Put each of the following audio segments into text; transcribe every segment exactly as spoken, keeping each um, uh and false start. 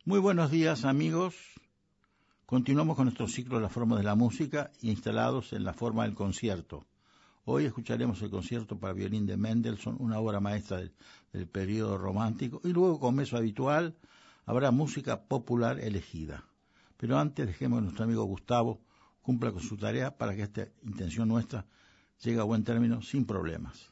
Muy buenos días, amigos. Continuamos con nuestro ciclo La forma de la música, instalados en la forma del concierto. Hoy escucharemos el concierto para violín de Mendelssohn, una obra maestra del, del periodo romántico, y luego, como es habitual, habrá música popular elegida. Pero antes dejemos que nuestro amigo Gustavo cumpla con su tarea para que esta intención nuestra llegue a buen término sin problemas.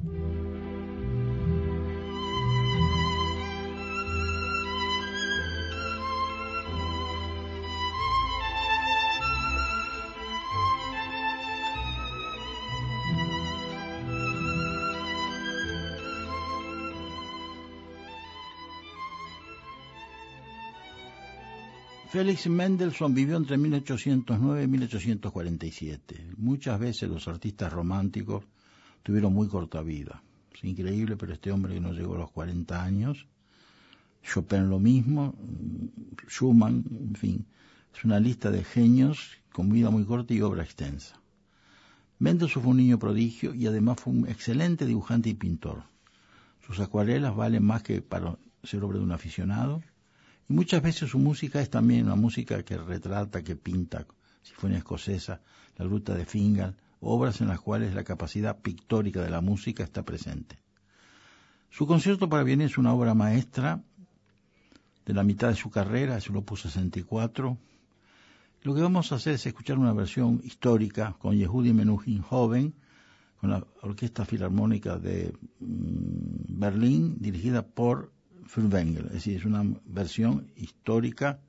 Felix Mendelssohn vivió entre mil ochocientos nueve y mil ochocientos cuarenta y siete. Muchas veces los artistas románticos tuvieron muy corta vida. Es increíble, pero este hombre que no llegó a los cuarenta años, Chopin lo mismo, Schumann, en fin, es una lista de genios con vida muy corta y obra extensa. Mendelssohn fue un niño prodigio y además fue un excelente dibujante y pintor. Sus acuarelas valen más que para ser obra de un aficionado. Y muchas veces su música es también una música que retrata, que pinta, sinfonía escocesa, la gruta de Fingal, obras en las cuales la capacidad pictórica de la música está presente. Su concierto para violín es una obra maestra de la mitad de su carrera, es el opus sesenta y cuatro. Lo que vamos a hacer es escuchar una versión histórica con Yehudi Menuhin joven, con la Orquesta Filarmónica de mmm, Berlín, dirigida por Furtwängler, es decir, es una versión histórica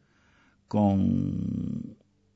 con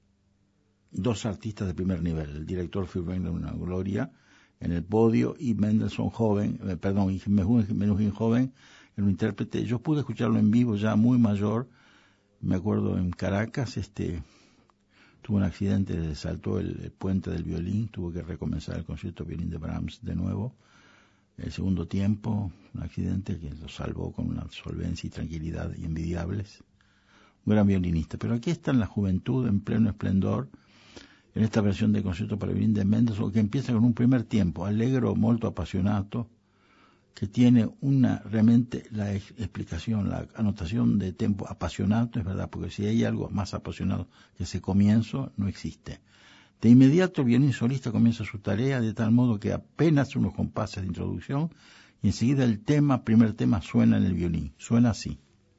dos artistas de primer nivel, el director Furtwängler, una gloria en el podio, y Mendelssohn joven, eh, perdón, y Menuhin joven, el intérprete. Yo pude escucharlo en vivo ya muy mayor, me acuerdo en Caracas, este, tuvo un accidente, le saltó el, el puente del violín, tuvo que recomenzar el concierto violín de Brahms de nuevo. El segundo tiempo, un accidente que lo salvó con una solvencia y tranquilidad envidiables. Un gran violinista. Pero aquí está en la juventud, en pleno esplendor, en esta versión del concierto para violín de Mendelssohn, que empieza con un primer tiempo, allegro, molto appassionato, que tiene una, realmente la explicación, la anotación de tempo apasionato, es verdad, porque si hay algo más apasionado que ese comienzo, no existe. De inmediato el violín solista comienza su tarea de tal modo que apenas unos compases de introducción y enseguida el tema, primer tema, suena en el violín. Suena así.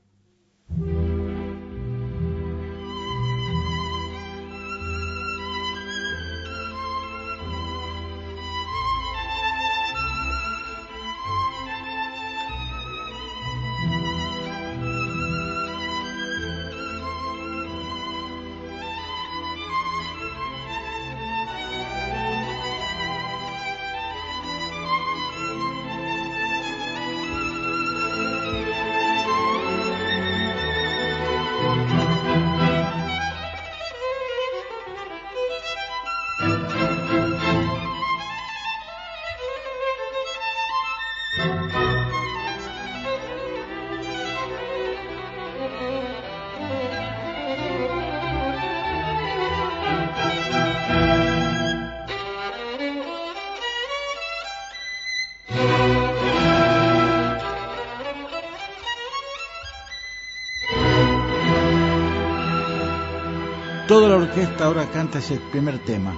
Toda la orquesta ahora canta ese primer tema.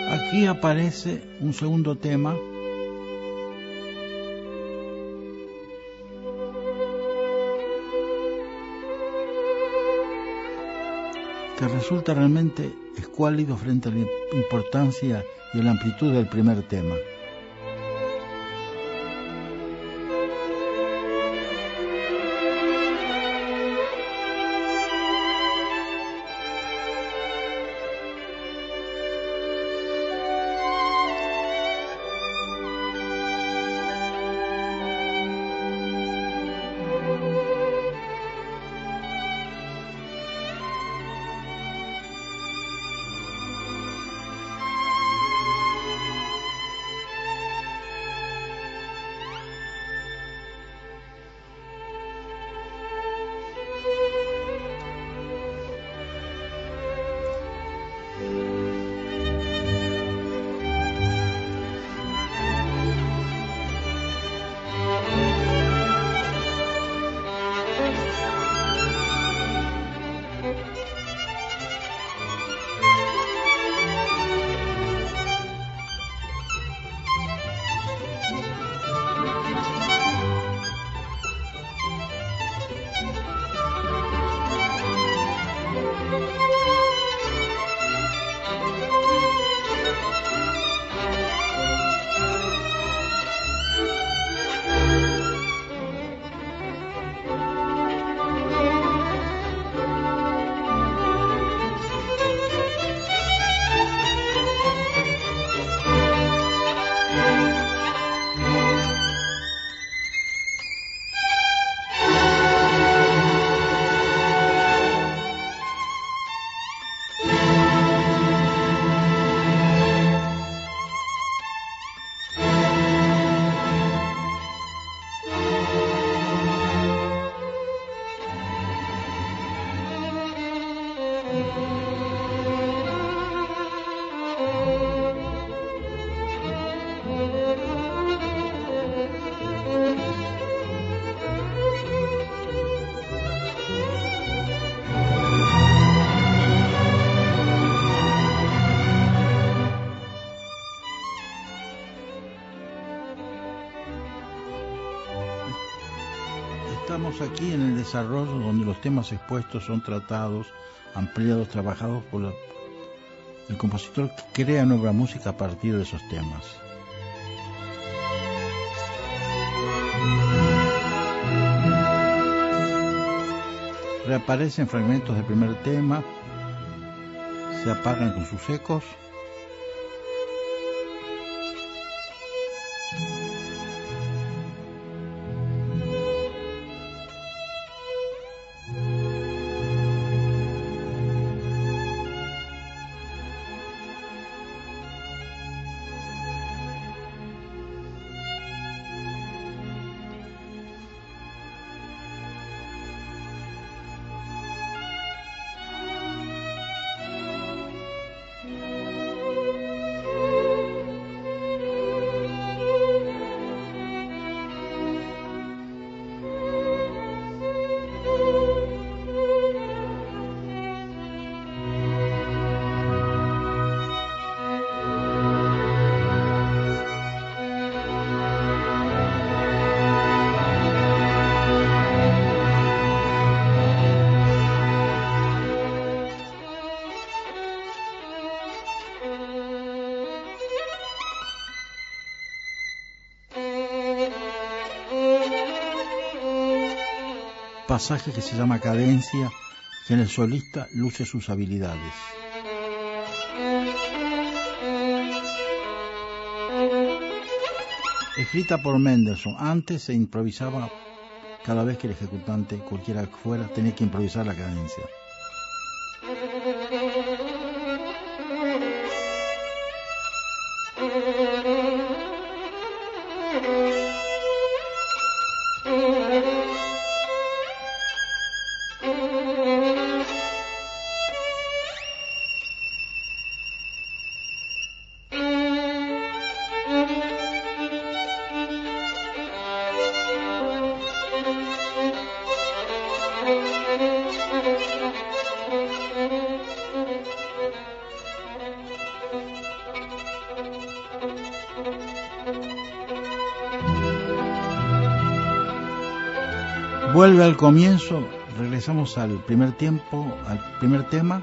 Aquí aparece un segundo tema que resulta realmente escuálido frente a la importancia y a la amplitud del primer tema. Estamos aquí en el desarrollo donde los temas expuestos son tratados, ampliados, trabajados por la, el compositor que crea nueva música a partir de esos temas. Reaparecen fragmentos del primer tema, se apagan con sus ecos. Pasaje que se llama cadencia, que en el solista luce sus habilidades. Escrita por Mendelssohn, antes se improvisaba cada vez que el ejecutante, cualquiera que fuera, tenía que improvisar la cadencia. vuelve al comienzo, regresamos al primer tiempo, al primer tema.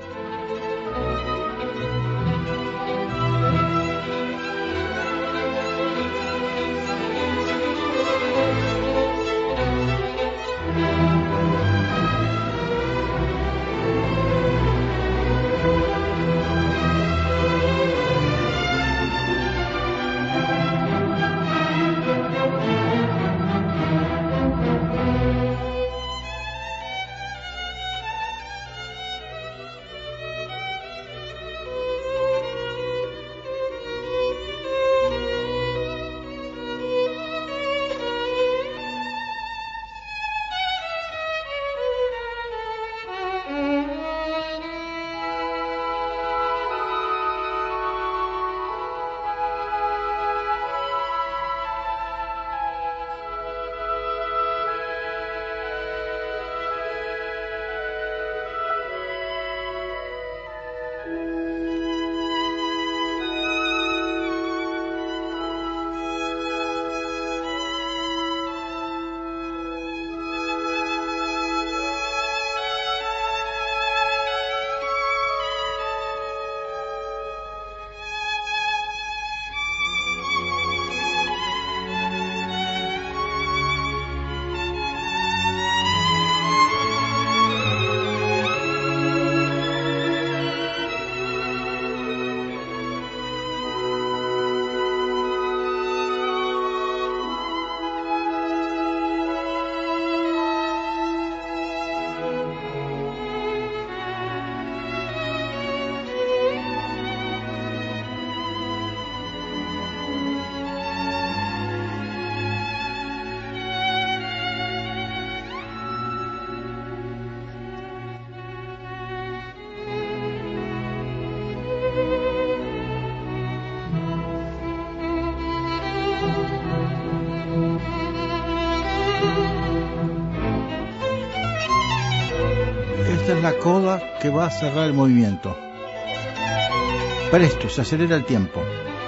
Esta es la coda que va a cerrar el movimiento. Presto, se acelera el tiempo.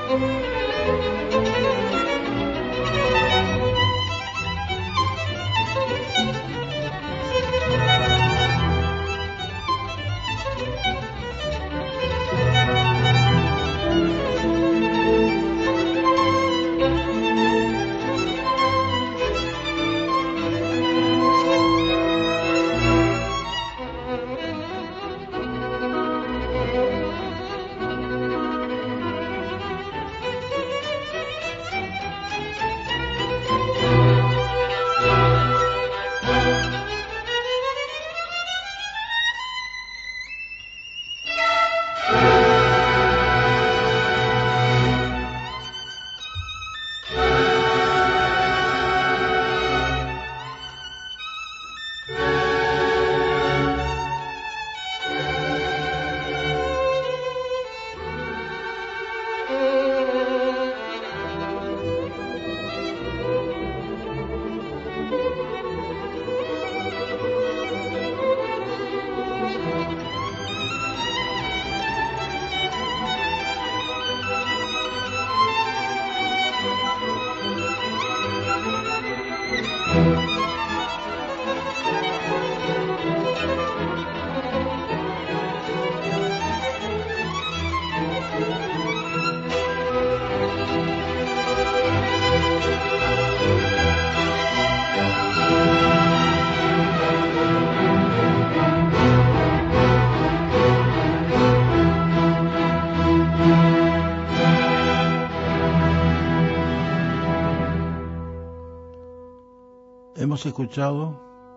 Hemos escuchado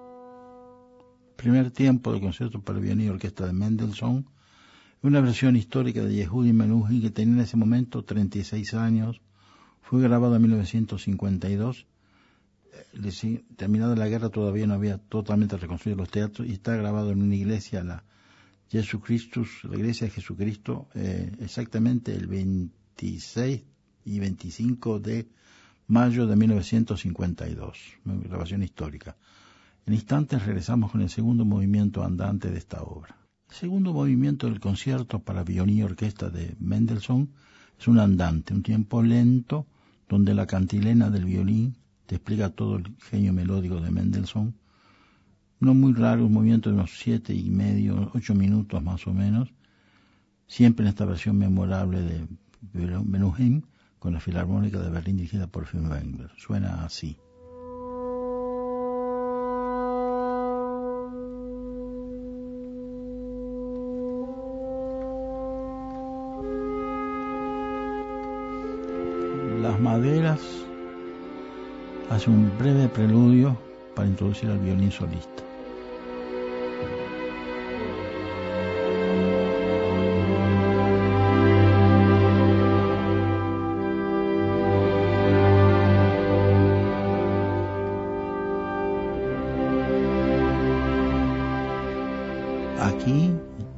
el primer tiempo del concierto para violín y orquesta de Mendelssohn, una versión histórica de Yehudi Menuhin que tenía en ese momento treinta y seis años, fue grabado en mil novecientos cincuenta y dos, terminada la guerra todavía no había totalmente reconstruido los teatros y está grabado en una iglesia, la Jesucristus, la iglesia de Jesucristo, eh, exactamente el veintiséis y veinticinco de mayo de mil novecientos cincuenta y dos, una grabación histórica. En instantes regresamos con el segundo movimiento andante de esta obra. El segundo movimiento del concierto para violín y orquesta de Mendelssohn es un andante, un tiempo lento, donde la cantilena del violín te explica todo el genio melódico de Mendelssohn. No muy largo, un movimiento de unos siete y medio, ocho minutos más o menos, siempre en esta versión memorable de Menuhin con la Filarmónica de Berlín dirigida por Fürtwängler. Suena así. Las maderas hacen un breve preludio para introducir al violín solista. Aquí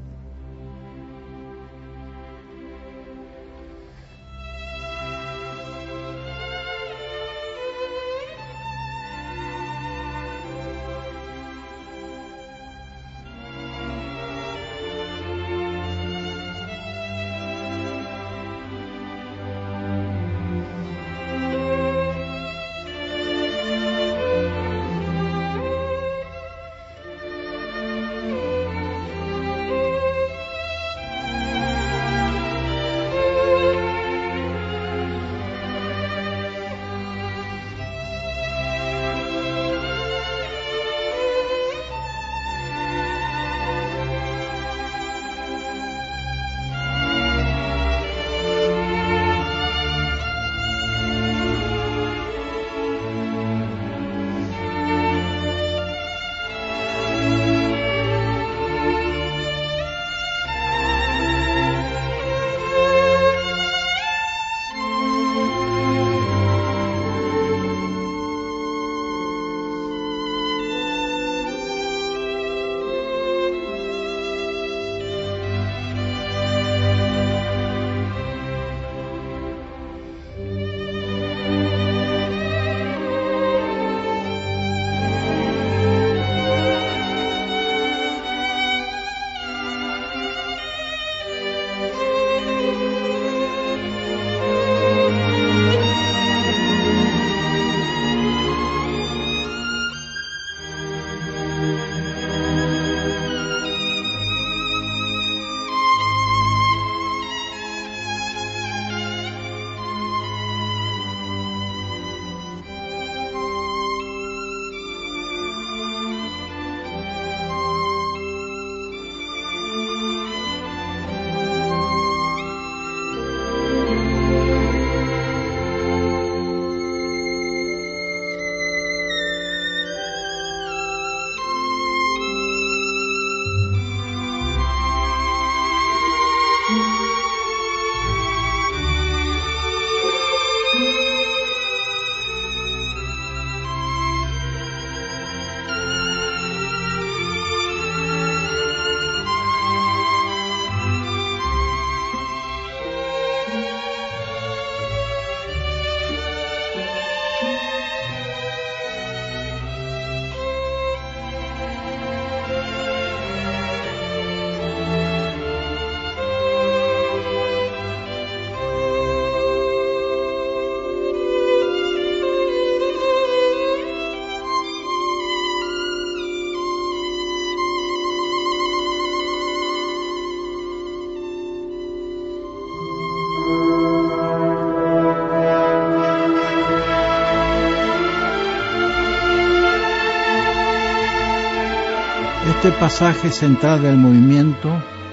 este pasaje central del movimiento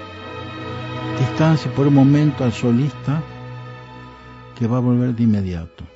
distancia por un momento al solista, que va a volver de inmediato.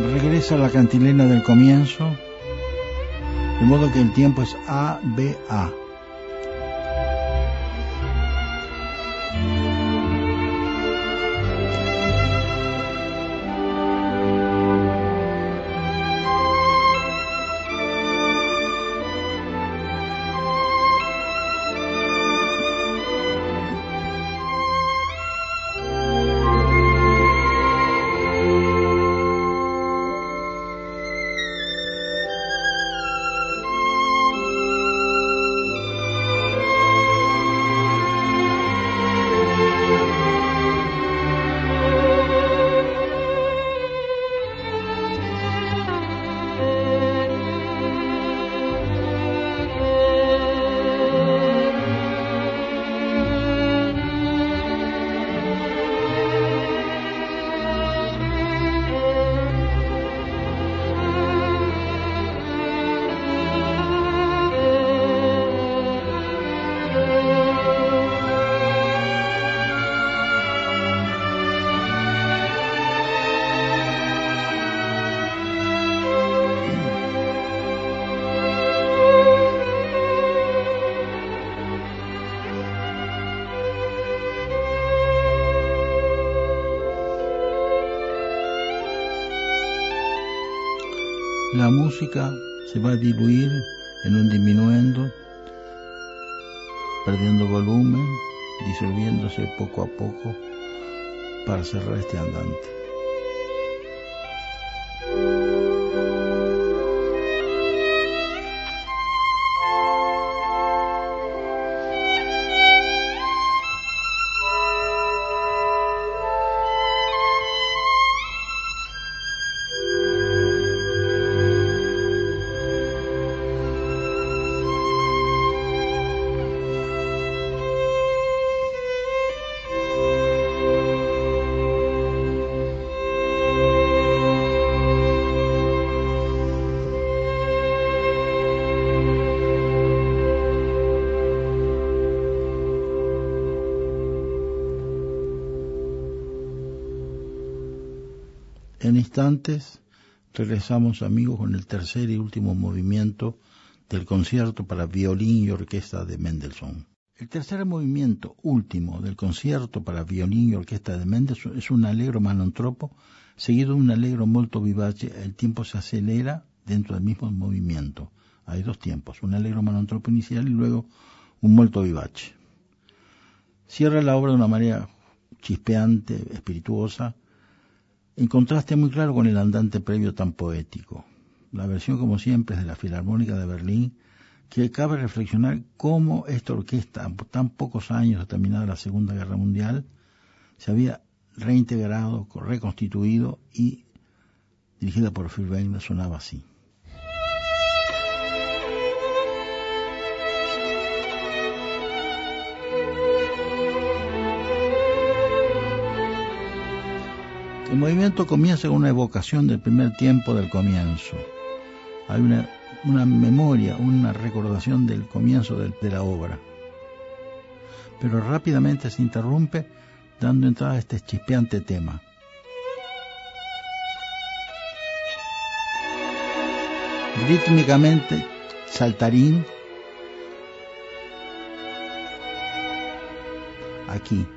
regresa la cantilena del comienzo, de modo que el tiempo es A, B, A. La música se va a diluir en un diminuendo, perdiendo volumen, disolviéndose poco a poco para cerrar este andante. En instantes regresamos, amigos, con el tercer y último movimiento del concierto para violín y orquesta de Mendelssohn. El tercer movimiento último del concierto para violín y orquesta de Mendelssohn es un allegro manontropo seguido de un allegro molto vivace. El tiempo se acelera dentro del mismo movimiento. Hay dos tiempos, un allegro manontropo inicial y luego un molto vivace. Cierra la obra de una manera chispeante, espirituosa, en contraste muy claro con el andante previo tan poético. La versión, como siempre, es de la Filarmónica de Berlín, que cabe reflexionar cómo esta orquesta, a tan pocos años de terminada la Segunda Guerra Mundial, se había reintegrado, reconstituido y, dirigida por Furtwängler, sonaba así. El movimiento comienza con una evocación del primer tiempo del comienzo. Hay una, una memoria, una recordación del comienzo de, de la obra. Pero rápidamente se interrumpe dando entrada a este chispeante tema. Rítmicamente, saltarín, aquí.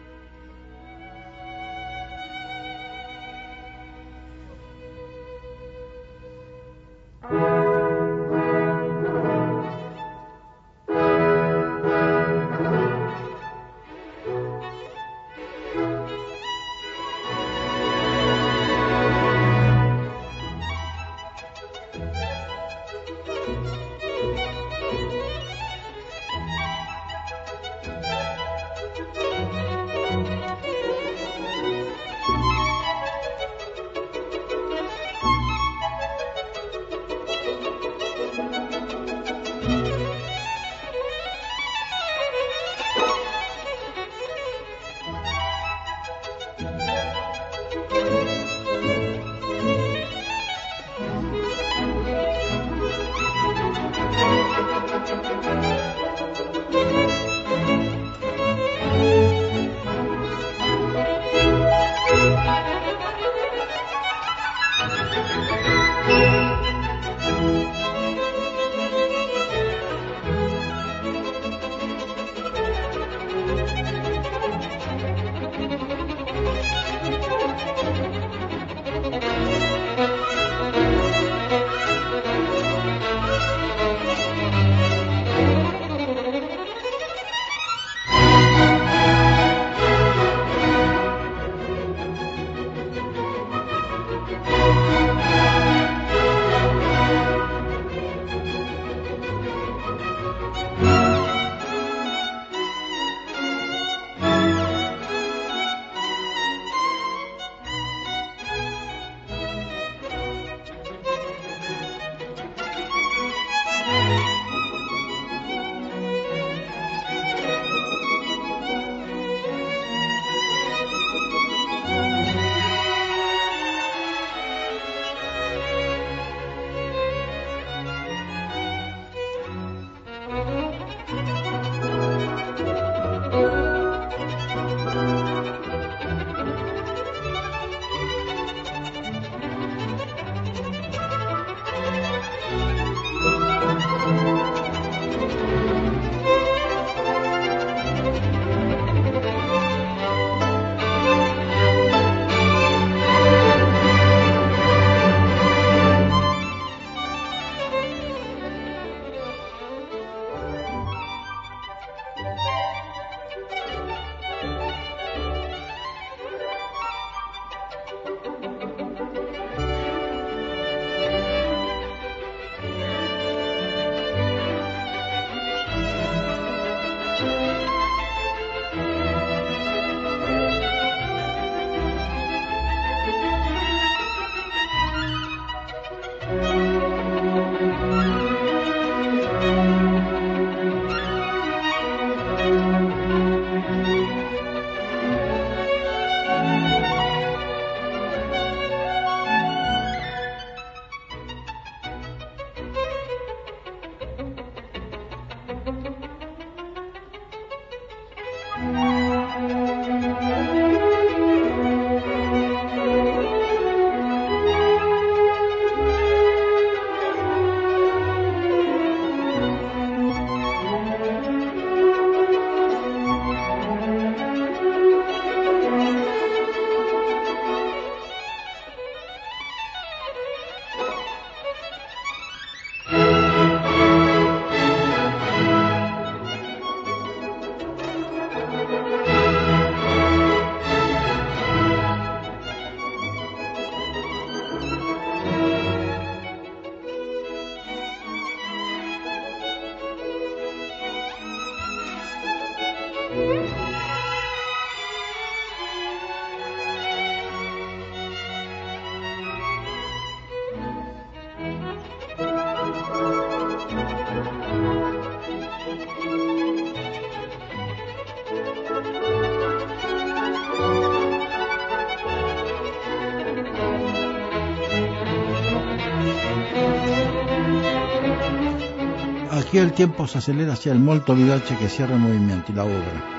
aquí el tiempo se acelera hacia el molto vivace que cierra el movimiento y la obra.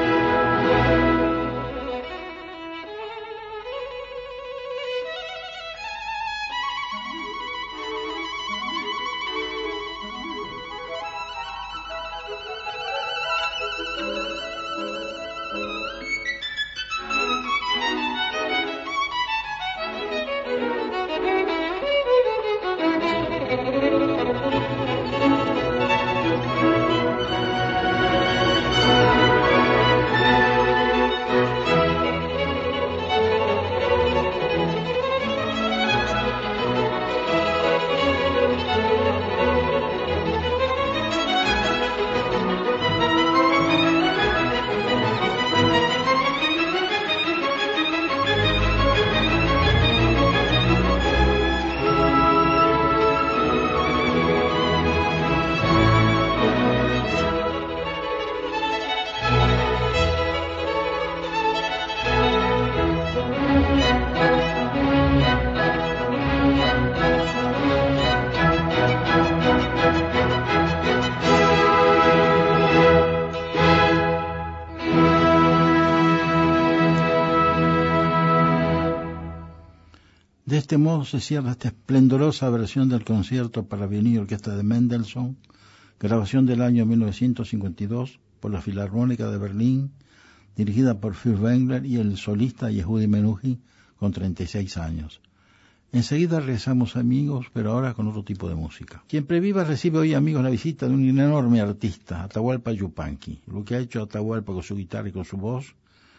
De este modo se cierra esta esplendorosa versión del concierto para violín y orquesta de Mendelssohn, grabación del año mil novecientos cincuenta y dos por la Filarmónica de Berlín, dirigida por Furtwängler y el solista Yehudi Menuhin con treinta y seis años. Enseguida regresamos, amigos, pero ahora con otro tipo de música. Quien previva recibe hoy, amigos, la visita de un enorme artista, Atahualpa Yupanqui. Lo que ha hecho Atahualpa con su guitarra y con su voz,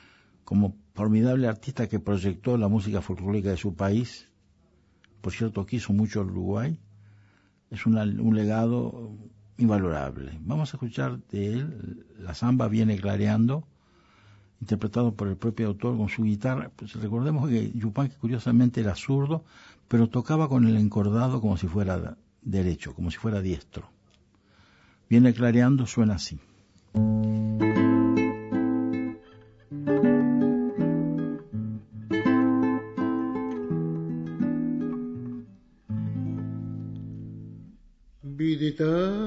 como formidable artista que proyectó la música folclórica de su país, por cierto que hizo mucho Uruguay, es una, un legado invalorable. Vamos a escuchar de él La Zamba Viene Clareando, interpretado por el propio autor con su guitarra. Pues recordemos que Yupanqui curiosamente era zurdo, pero tocaba con el encordado como si fuera derecho, como si fuera diestro. Viene Clareando suena así. Vidita,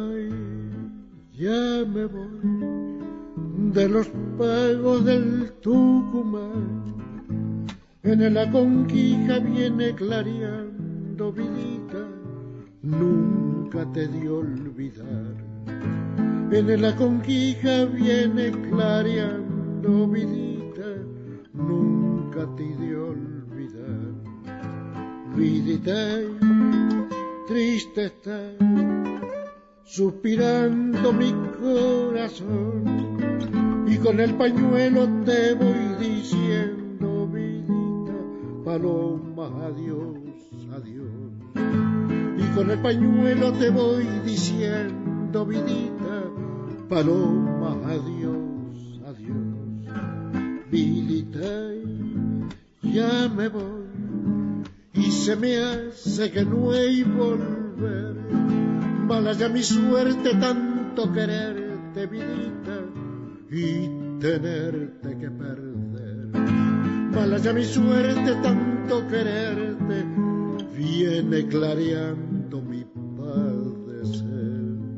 ya me voy de los pagos del Tucumán. En la conquija viene clareando, vidita, nunca te di olvidar. En la conquija viene clareando, vidita, nunca te di olvidar. Vidita, triste está, suspirando mi corazón, y con el pañuelo te voy diciendo, vidita, paloma, adiós, adiós. Y con el pañuelo te voy diciendo, vidita, paloma, adiós, adiós. Vidita, ya me voy, y se me hace que no hay volver. Mala ya mi suerte tanto quererte, vidita, y tenerte que perder. Mala ya mi suerte tanto quererte, viene clareando mi padecer.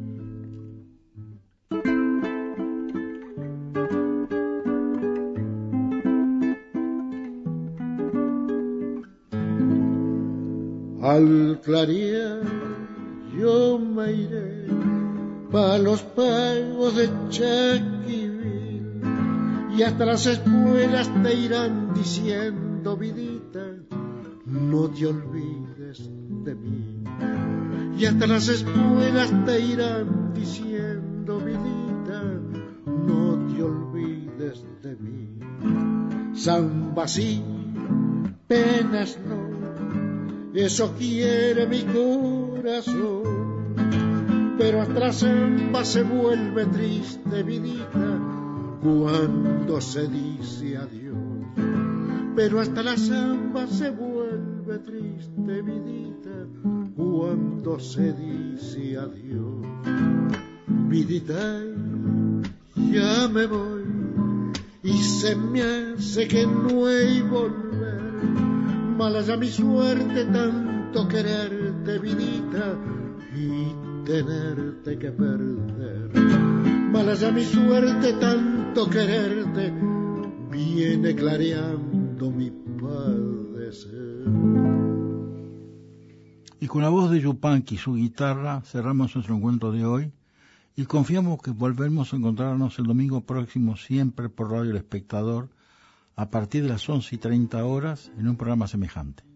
Al clarear yo me iré pa' los pagos de Chaquivil, y hasta las espuelas te irán diciendo, vidita, no te olvides de mí. Y hasta las espuelas te irán diciendo, vidita, no te olvides de mí. Zamba sí, penas no, eso quiere mi corazón, pero hasta la zamba se vuelve triste, vidita, cuando se dice adiós. Pero hasta la zamba se vuelve triste, vidita, cuando se dice adiós. Vidita, ya me voy, y se me hace que no hay volver. Mala ya mi suerte tanto quererte, vidita, y tenerte que perder. Mala ya mi suerte, tanto quererte, viene clareando mi padecer. Y con la voz de Yupanqui y su guitarra cerramos nuestro encuentro de hoy y confiamos que volveremos a encontrarnos el domingo próximo siempre por Radio El Espectador a partir de las once y treinta horas en un programa semejante.